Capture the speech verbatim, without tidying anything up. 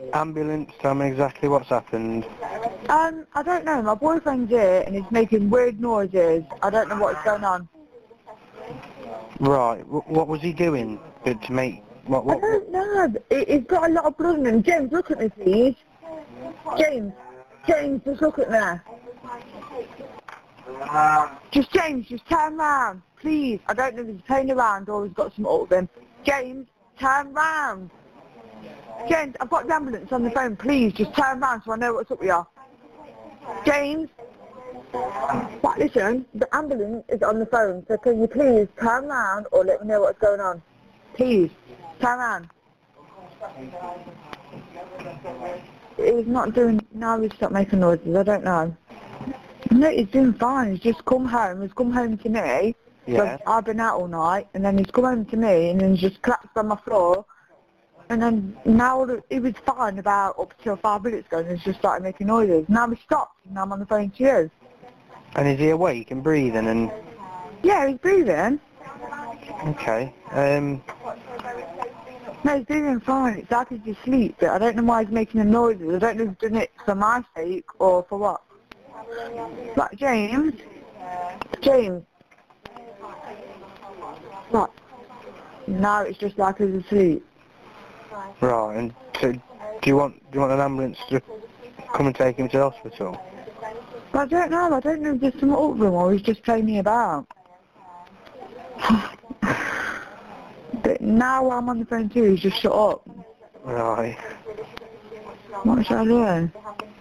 Ambulance, tell me exactly what's happened. Um, I don't know. My boyfriend's here and he's making weird noises. I don't know what's going on. Right, w what was he doing to, to make... What, I what, what? don't know. He- He's got a lot of blood in him. James, look at me, please. James. James, just look at me. Just James, just turn round, please. I don't know if he's playing around or he's got some up with him. James, turn round. James, I've got the ambulance on the phone. Please, just turn round so I know what's up with you. James. But listen, the ambulance is on the phone, so can you please turn round or let me know what's going on? Please, turn round. He's not doing, now he's stopped making noises, I don't know. No, he's doing fine. He's just come home. He's come home to me. Yeah. So I've been out all night, and then he's come home to me, and then he's just collapsed on my floor. And then now he was fine about up till five minutes ago, and he's just started making noises. Now he stopped, and now I'm on the phone to you. And is he awake and breathing and... Yeah, he's breathing. Okay, um... No, he's breathing fine. It's like he's asleep, but I don't know why he's making the noises. I don't know if he's doing it for my sake or for what. Like, James? James? What? No, it's just like he's asleep. Right, and so do you want do you want an ambulance to come and take him to the hospital? But I don't know. I don't know if there's some up with him or he's just playing me about. But now I'm on the phone too, he's just shut up. Right. What should I do?